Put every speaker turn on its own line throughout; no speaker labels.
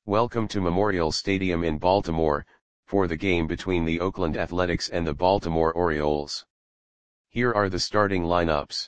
Welcome to Memorial Stadium in Baltimore, for the game between the Oakland Athletics and the Baltimore Orioles. Here are the starting lineups.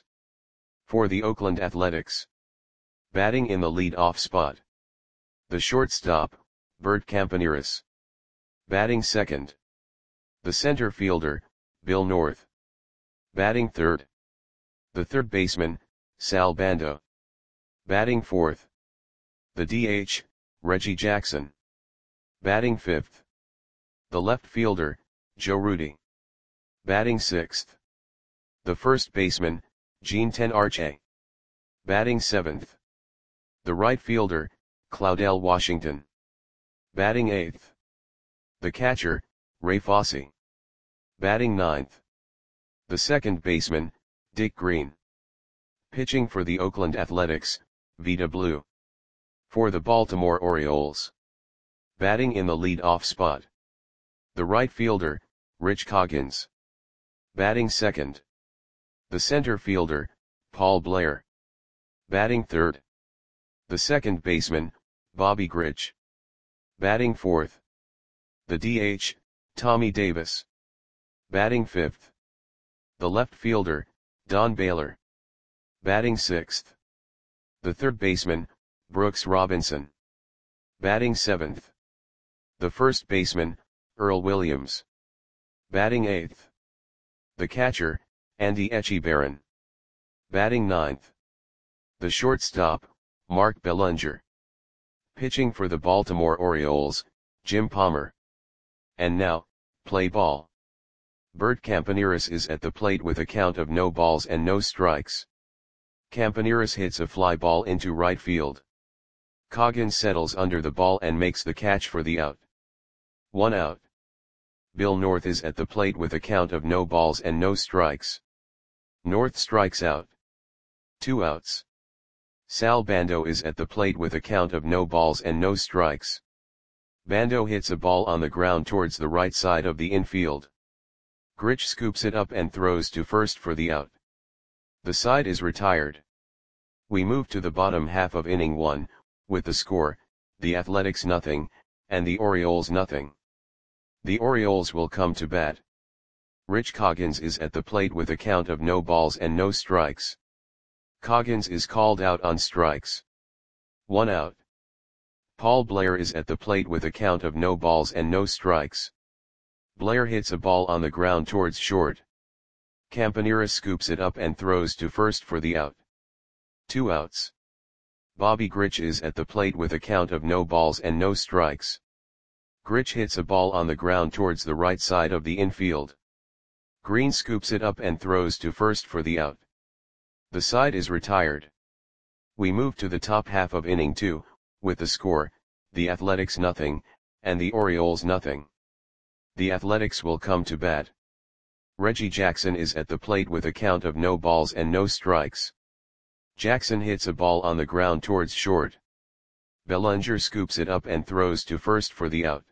For the Oakland Athletics. Batting in the lead-off spot. The shortstop, Bert Campaneris. Batting second. The center fielder, Bill North. Batting third. The third baseman, Sal Bando. Batting fourth. The DH, Reggie Jackson. Batting fifth. The left fielder, Joe Rudi. Batting sixth. The first baseman, Gene Tenarche. Batting seventh. The right fielder, Claudell Washington. Batting eighth. The catcher, Ray Fosse. Batting ninth. The second baseman, Dick Green. Pitching for the Oakland Athletics, Vida Blue. For the Baltimore Orioles. Batting in the lead-off spot. The right fielder, Rich Coggins. Batting second. The center fielder, Paul Blair. Batting third. The second baseman, Bobby Grich. Batting fourth. The DH, Tommy Davis. Batting fifth. The left fielder, Don Baylor. Batting sixth. The third baseman, Brooks Robinson. Batting seventh. The first baseman, Earl Williams. Batting eighth. The catcher, Andy Etchebarren. Batting ninth. The shortstop, Mark Belanger. Pitching for the Baltimore Orioles, Jim Palmer. And now, play ball. Bert Campaneris is at the plate with a count of no balls and no strikes. Campaneris hits a fly ball into right field. Coggins settles under the ball and makes the catch for the out. 1 out. Bill North is at the plate with a count of no balls and no strikes. North strikes out. 2 outs. Sal Bando is at the plate with a count of no balls and no strikes. Bando hits a ball on the ground towards the right side of the infield. Grich scoops it up and throws to first for the out. The side is retired. We move to the bottom half of inning 1, with the score, the Athletics nothing, and the Orioles nothing. The Orioles will come to bat. Rich Coggins is at the plate with a count of no balls and no strikes. Coggins is called out on strikes. 1 out. Paul Blair is at the plate with a count of no balls and no strikes. Blair hits a ball on the ground towards short. Campaneris scoops it up and throws to first for the out. 2 outs. Bobby Grich is at the plate with a count of no balls and no strikes. Grich hits a ball on the ground towards the right side of the infield. Green scoops it up and throws to first for the out. The side is retired. We move to the top half of inning 2, with the score, the Athletics nothing, and the Orioles nothing. The Athletics will come to bat. Reggie Jackson is at the plate with a count of no balls and no strikes. Jackson hits a ball on the ground towards short. Belanger scoops it up and throws to first for the out.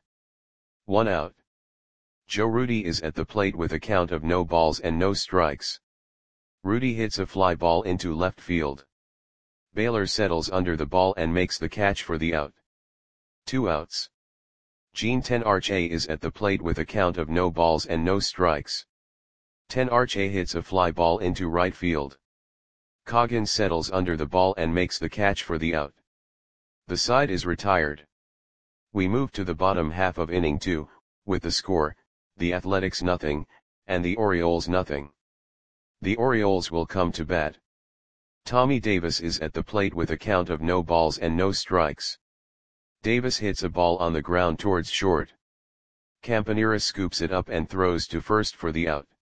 1 out. Joe Rudi is at the plate with a count of no balls and no strikes. Rudi hits a fly ball into left field. Baylor settles under the ball and makes the catch for the out. 2 outs. Gene Tenarche is at the plate with a count of no balls and no strikes. Tenarche hits a fly ball into right field. Coggins settles under the ball and makes the catch for the out. The side is retired. We move to the bottom half of inning 2, with the score, the Athletics nothing, and the Orioles nothing. The Orioles will come to bat. Tommy Davis is at the plate with a count of no balls and no strikes. Davis hits a ball on the ground towards short. Campaneris scoops it up and throws to first for the out.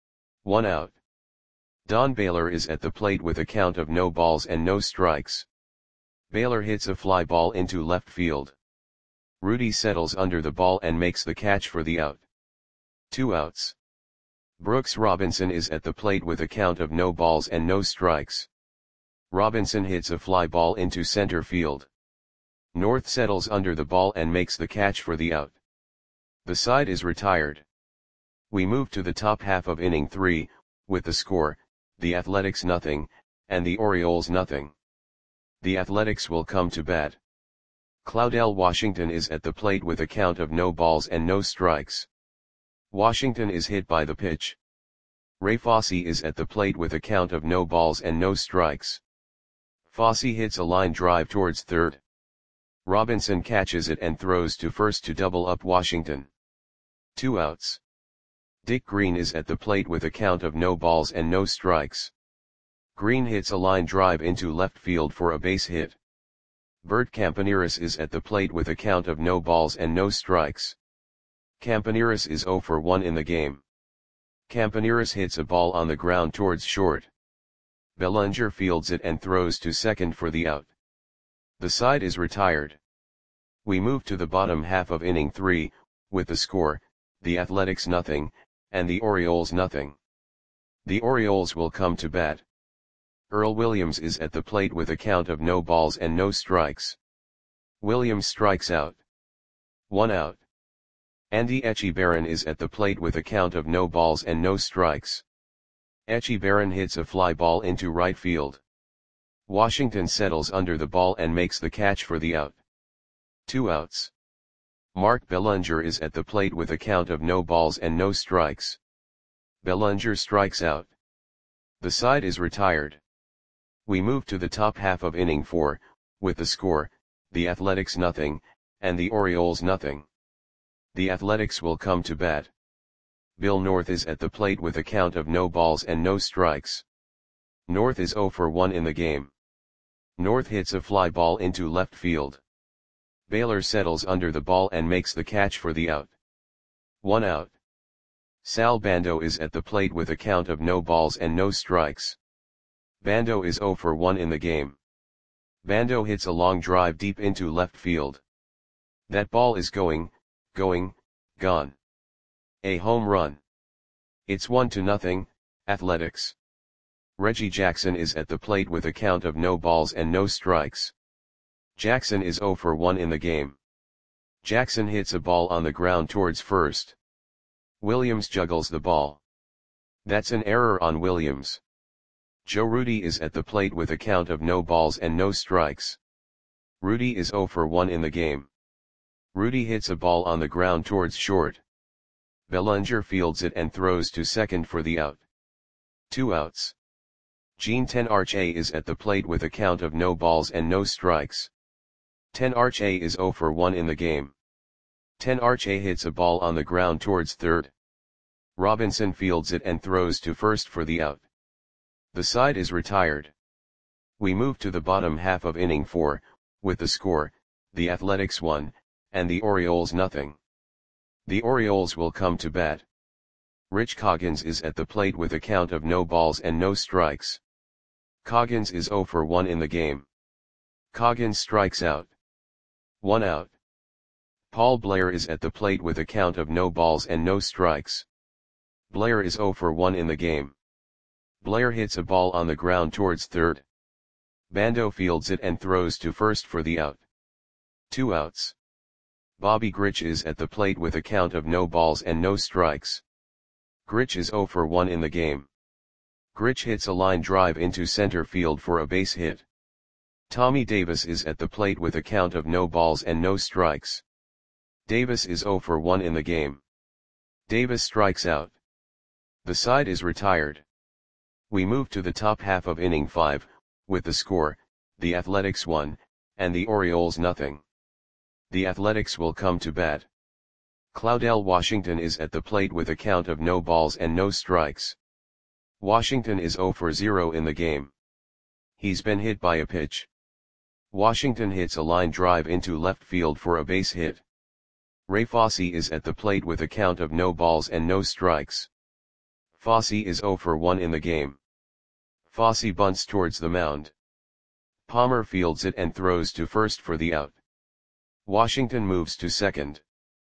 1 out. Don Baylor is at the plate with a count of no balls and no strikes. Baylor hits a fly ball into left field. Rudi settles under the ball and makes the catch for the out. 2 outs. Brooks Robinson is at the plate with a count of no balls and no strikes. Robinson hits a fly ball into center field. North settles under the ball and makes the catch for the out. The side is retired. We move to the top half of inning 3, with the score, the Athletics nothing, and the Orioles nothing. The Athletics will come to bat. Claudel Washington is at the plate with a count of no balls and no strikes. Washington is hit by the pitch. Ray Fosse is at the plate with a count of no balls and no strikes. Fosse hits a line drive towards third. Robinson catches it and throws to first to double up Washington. 2 outs. Dick Green is at the plate with a count of no balls and no strikes. Green hits a line drive into left field for a base hit. Bert Campaneris is at the plate with a count of no balls and no strikes. Campaneris is 0 for 1 in the game. Campaneris hits a ball on the ground towards short. Bellinger fields it and throws to second for the out. The side is retired. We move to the bottom half of inning 3, with the score, the Athletics nothing, and the Orioles nothing. The Orioles will come to bat. Earl Williams is at the plate with a count of no balls and no strikes. Williams strikes out. 1 out. Andy Etchebarren is at the plate with a count of no balls and no strikes. Etchebarren hits a fly ball into right field. Washington settles under the ball and makes the catch for the out. 2 outs. Mark Bellinger is at the plate with a count of no balls and no strikes. Bellinger strikes out. The side is retired. We move to the top half of inning 4, with the score, the Athletics nothing, and the Orioles nothing. The Athletics will come to bat. Bill North is at the plate with a count of no balls and no strikes. North is 0 for 1 in the game. North hits a fly ball into left field. Baylor settles under the ball and makes the catch for the out. 1 out. Sal Bando is at the plate with a count of no balls and no strikes. Bando is 0 for 1 in the game. Bando hits a long drive deep into left field. That ball is going, gone. A home run. It's 1-0, Athletics. Reggie Jackson is at the plate with a count of no balls and no strikes. Jackson is 0 for 1 in the game. Jackson hits a ball on the ground towards first. Williams juggles the ball. That's an error on Williams. Joe Rudi is at the plate with a count of no balls and no strikes. Rudi is 0 for 1 in the game. Rudi hits a ball on the ground towards short. Bellinger fields it and throws to second for the out. 2 outs. Gene Tenarche is at the plate with a count of no balls and no strikes. Tenarche is 0 for 1 in the game. Tenarche hits a ball on the ground towards third. Robinson fields it and throws to first for the out. The side is retired. We move to the bottom half of inning 4, with the score, the Athletics 1, and the Orioles nothing. The Orioles will come to bat. Rich Coggins is at the plate with a count of no balls and no strikes. Coggins is 0 for 1 in the game. Coggins strikes out. 1 out. Paul Blair is at the plate with a count of no balls and no strikes. Blair is 0 for 1 in the game. Blair hits a ball on the ground towards third. Bando fields it and throws to first for the out. 2 outs. Bobby Grich is at the plate with a count of no balls and no strikes. Grich is 0 for 1 in the game. Grich hits a line drive into center field for a base hit. Tommy Davis is at the plate with a count of no balls and no strikes. Davis is 0 for 1 in the game. Davis strikes out. The side is retired. We move to the top half of inning 5, with the score, the Athletics 1, and the Orioles nothing. The Athletics will come to bat. Claudel Washington is at the plate with a count of no balls and no strikes. Washington is 0 for 0 in the game. He's been hit by a pitch. Washington hits a line drive into left field for a base hit. Ray Fosse is at the plate with a count of no balls and no strikes. Fosse is 0 for 1 in the game. Fosse bunts towards the mound. Palmer fields it and throws to first for the out. Washington moves to second.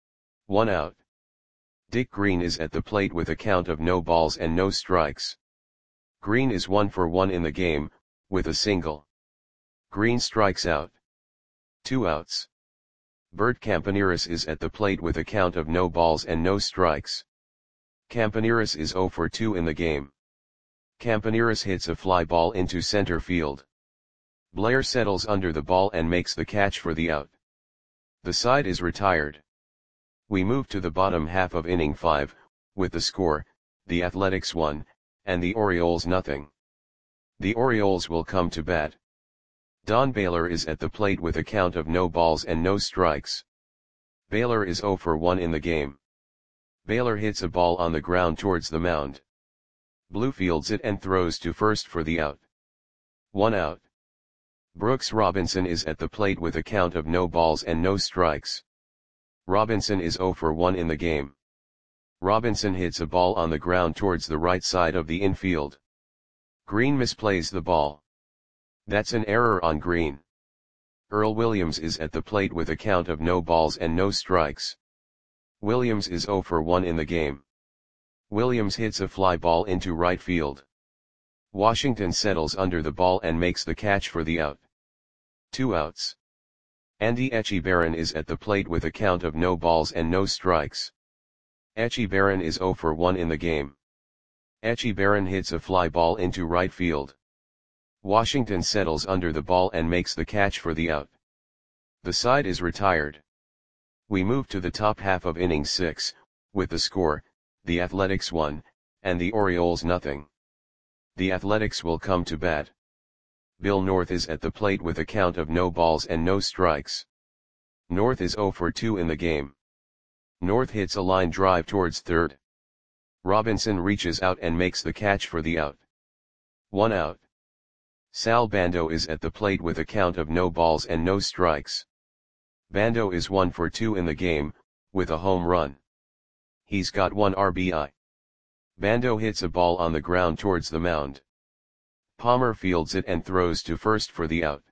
1 out. Dick Green is at the plate with a count of no balls and no strikes. Green is 1 for 1 in the game, with a single. Green strikes out. 2 outs. Bert Campaneris is at the plate with a count of no balls and no strikes. Campaneris is 0 for 2 in the game. Campaneris hits a fly ball into center field. Blair settles under the ball and makes the catch for the out. The side is retired. We move to the bottom half of inning 5, with the score, the Athletics 1, and the Orioles nothing. The Orioles will come to bat. Don Baylor is at the plate with a count of no balls and no strikes. Baylor is 0 for 1 in the game. Baylor hits a ball on the ground towards the mound. Blue fields it and throws to first for the out. 1 out. Brooks Robinson is at the plate with a count of no balls and no strikes. Robinson is 0 for 1 in the game. Robinson hits a ball on the ground towards the right side of the infield. Green misplays the ball. That's an error on Green. Earl Williams is at the plate with a count of no balls and no strikes. Williams is 0 for 1 in the game. Williams hits a fly ball into right field. Washington settles under the ball and makes the catch for the out. 2 outs. Andy Etchebarren is at the plate with a count of no balls and no strikes. Etchebarren is 0 for 1 in the game. Etchebarren hits a fly ball into right field. Washington settles under the ball and makes the catch for the out. The side is retired. We move to the top half of inning 6, with the score, the Athletics 1, and the Orioles nothing. The Athletics will come to bat. Bill North is at the plate with a count of no balls and no strikes. North is 0 for 2 in the game. North hits a line drive towards third. Robinson reaches out and makes the catch for the out. 1 out. Sal Bando is at the plate with a count of no balls and no strikes. Bando is 1 for 2 in the game, with a home run. He's got 1 RBI. Bando hits a ball on the ground towards the mound. Palmer fields it and throws to first for the out.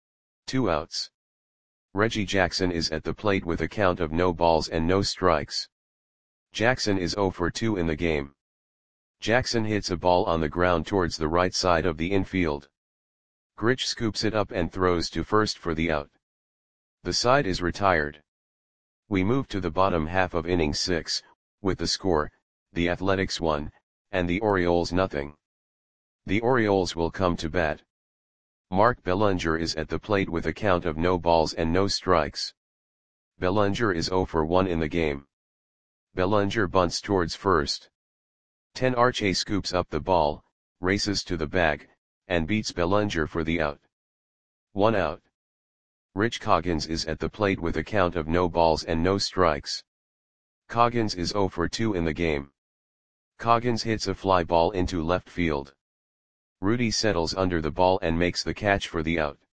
2 outs. Reggie Jackson is at the plate with a count of no balls and no strikes. Jackson is 0 for 2 in the game. Jackson hits a ball on the ground towards the right side of the infield. Grich scoops it up and throws to first for the out. The side is retired. We move to the bottom half of inning 6, with the score, the Athletics 1, and the Orioles nothing. The Orioles will come to bat. Mark Bellinger is at the plate with a count of no balls and no strikes. Bellinger is 0 for 1 in the game. Bellinger bunts towards first. Tenarche scoops up the ball, races to the bag, and beats Bellinger for the out. 1 out. Rich Coggins is at the plate with a count of no balls and no strikes. Coggins is 0 for 2 in the game. Coggins hits a fly ball into left field. Rudy settles under the ball and makes the catch for the out.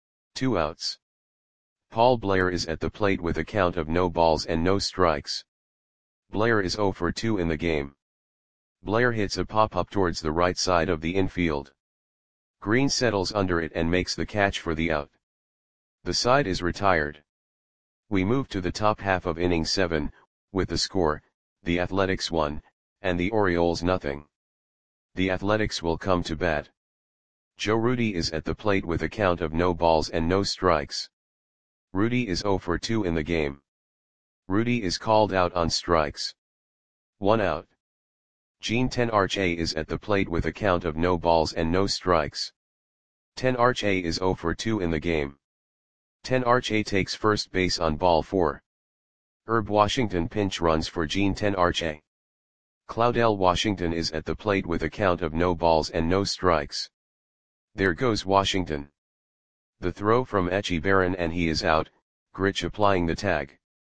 2 outs. Paul Blair is at the plate with a count of no balls and no strikes. Blair is 0 for 2 in the game. Blair hits a pop-up towards the right side of the infield. Green settles under it and makes the catch for the out. The side is retired. We move to the top half of inning 7, with the score, the Athletics 1, and the Orioles nothing. The Athletics will come to bat. Joe Rudi is at the plate with a count of no balls and no strikes. Rudi is 0 for 2 in the game. Rudi is called out on strikes. 1 out. Gene Tenarche is at the plate with a count of no balls and no strikes. Tenarche is 0 for 2 in the game. Tenarche takes first base on ball 4. Herb Washington pinch runs for Gene Tenarche. Claudel Washington is at the plate with a count of no balls and no strikes. There goes Washington. The throw from Etchebarren and he is out, Grich applying the tag.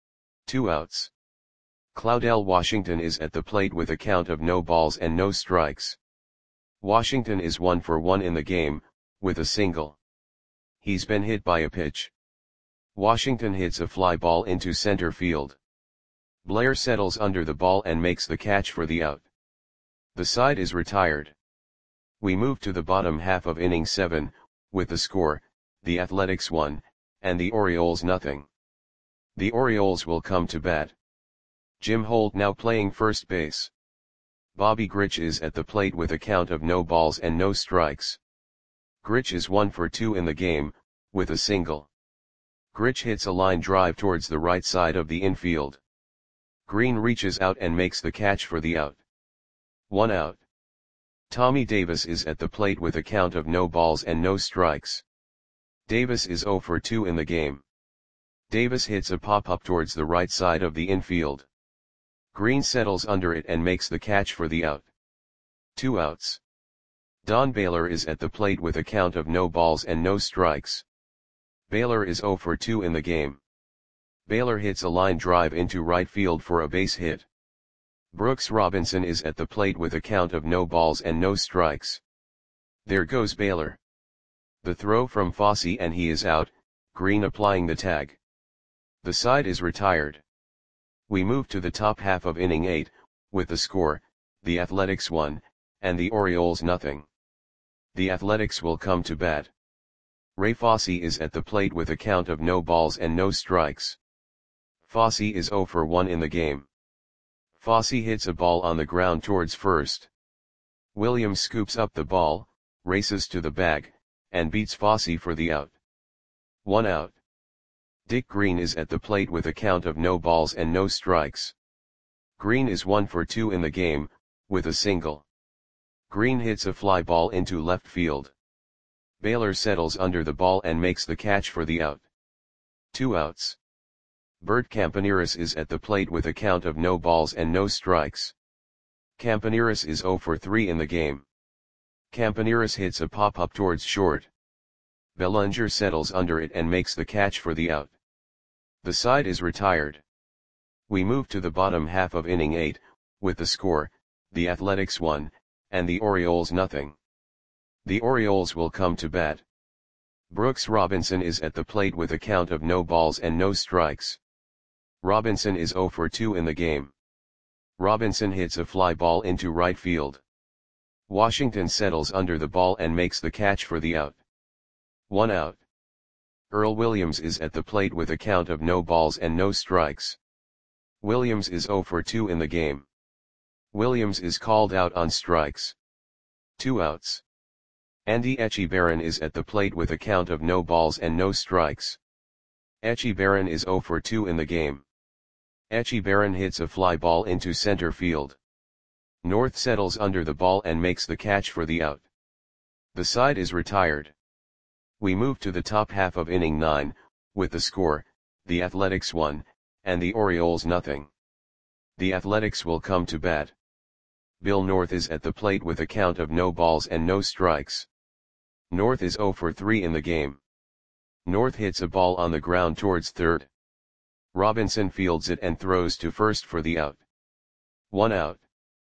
2 outs. Claudel Washington is at the plate with a count of no balls and no strikes. Washington is 1 for 1 in the game, with a single. He's been hit by a pitch. Washington hits a fly ball into center field. Blair settles under the ball and makes the catch for the out. The side is retired. We move to the bottom half of inning 7, with the score, the Athletics 1, and the Orioles nothing. The Orioles will come to bat. Jim Holt now playing first base. Bobby Grich is at the plate with a count of no balls and no strikes. Grich is 1 for 2 in the game, with a single. Grich hits a line drive towards the right side of the infield. Green reaches out and makes the catch for the out. 1 out. Tommy Davis is at the plate with a count of no balls and no strikes. Davis is 0 for 2 in the game. Davis hits a pop-up towards the right side of the infield. Green settles under it and makes the catch for the out. 2 outs. Don Baylor is at the plate with a count of no balls and no strikes. Baylor is 0 for 2 in the game. Baylor hits a line drive into right field for a base hit. Brooks Robinson is at the plate with a count of no balls and no strikes. There goes Baylor. The throw from Fosse and he is out, Green applying the tag. The side is retired. We move to the top half of inning 8, with the score, the Athletics 1, and the Orioles nothing. The Athletics will come to bat. Ray Fosse is at the plate with a count of no balls and no strikes. Fosse is 0 for 1 in the game. Fosse hits a ball on the ground towards first. Williams scoops up the ball, races to the bag, and beats Fosse for the out. 1 out. Dick Green is at the plate with a count of no balls and no strikes. Green is 1 for 2 in the game, with a single. Green hits a fly ball into left field. Baylor settles under the ball and makes the catch for the out. 2 outs. Bert Campaneris is at the plate with a count of no balls and no strikes. Campaneris is 0 for 3 in the game. Campaneris hits a pop-up towards short. Bellinger settles under it and makes the catch for the out. The side is retired. We move to the bottom half of inning 8, with the score, the Athletics 1, and the Orioles nothing. The Orioles will come to bat. Brooks Robinson is at the plate with a count of no balls and no strikes. Robinson is 0 for 2 in the game. Robinson hits a fly ball into right field. Washington settles under the ball and makes the catch for the out. 1 out. Earl Williams is at the plate with a count of no balls and no strikes. Williams is 0 for 2 in the game. Williams is called out on strikes. 2 outs. Andy Echebarren is at the plate with a count of no balls and no strikes. Echebarren is 0 for 2 in the game. Echebarren hits a fly ball into center field. North settles under the ball and makes the catch for the out. The side is retired. We move to the top half of inning 9, with the score, the Athletics 1, and the Orioles nothing. The Athletics will come to bat. Bill North is at the plate with a count of no balls and no strikes. North is 0 for 3 in the game. North hits a ball on the ground towards third. Robinson fields it and throws to first for the out. 1 out.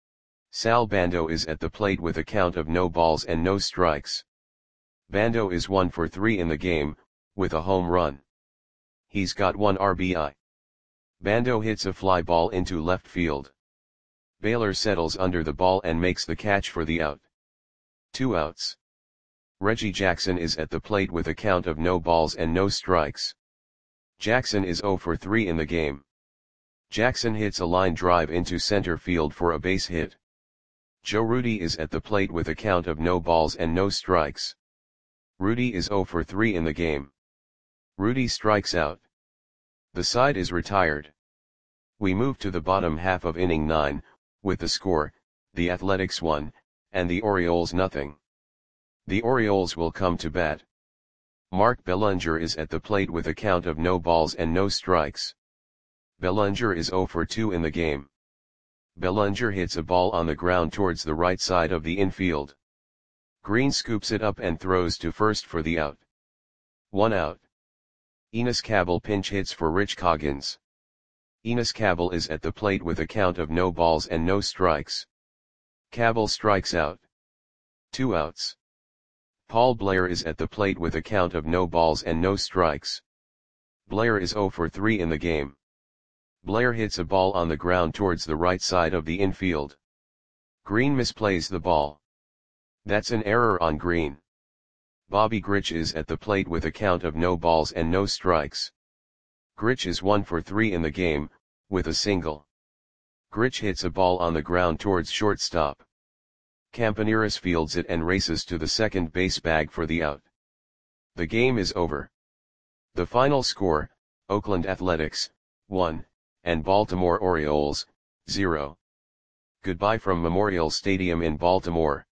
Sal Bando is at the plate with a count of no balls and no strikes. Bando is 1 for 3 in the game, with a home run. He's got 1 RBI. Bando hits a fly ball into left field. Baylor settles under the ball and makes the catch for the out. 2 outs. Reggie Jackson is at the plate with a count of no balls and no strikes. Jackson is 0 for 3 in the game. Jackson hits a line drive into center field for a base hit. Joe Rudi is at the plate with a count of no balls and no strikes. Rudi is 0 for 3 in the game. Rudi strikes out. The side is retired. We move to the bottom half of inning 9, with the score, the Athletics 1, and the Orioles nothing. The Orioles will come to bat. Mark Bellinger is at the plate with a count of no balls and no strikes. Bellinger is 0 for 2 in the game. Bellinger hits a ball on the ground towards the right side of the infield. Green scoops it up and throws to first for the out. 1 out. Enos Cabell pinch hits for Rich Coggins. Enos Cabell is at the plate with a count of no balls and no strikes. Cabell strikes out. 2 outs. Paul Blair is at the plate with a count of no balls and no strikes. Blair is 0 for 3 in the game. Blair hits a ball on the ground towards the right side of the infield. Green misplays the ball. That's an error on Green. Bobby Grich is at the plate with a count of no balls and no strikes. Grich is 1 for 3 in the game, with a single. Grich hits a ball on the ground towards shortstop. Campaneris fields it and races to the second base bag for the out. The game is over. The final score, Oakland Athletics, 1, and Baltimore Orioles, 0. Goodbye from Memorial Stadium in Baltimore.